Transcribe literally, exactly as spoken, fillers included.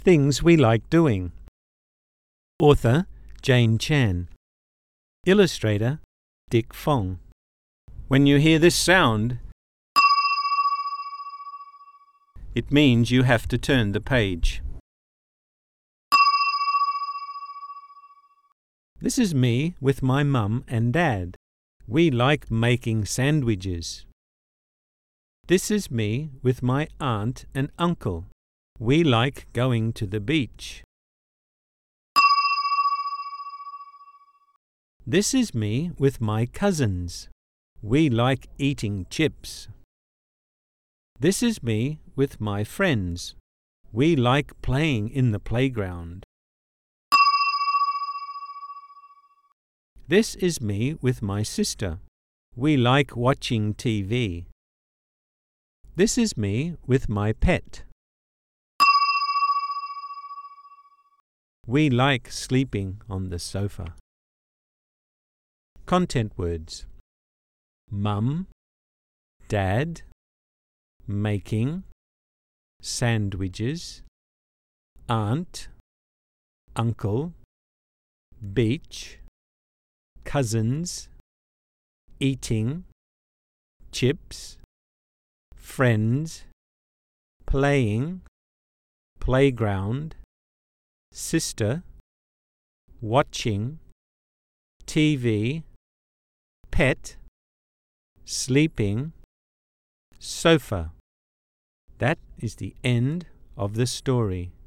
Things we like doing. Author Jane Chan. Illustrator Dick Fong. When you hear this sound, it means you have to turn the page. This is me with my mum and dad. We like making sandwiches. This is me with my aunt and uncle. We like going to the beach. This is me with my cousins. We like eating chips. This is me with my friends. We like playing in the playground. This is me with my sister. We like watching T V. This is me with my pet. We like sleeping on the sofa. Content words: mum, dad, making, sandwiches, aunt, uncle, beach, cousins, eating, chips, friends, playing, playground, sister, watching, T V, pet, sleeping, sofa. That is the end of the story.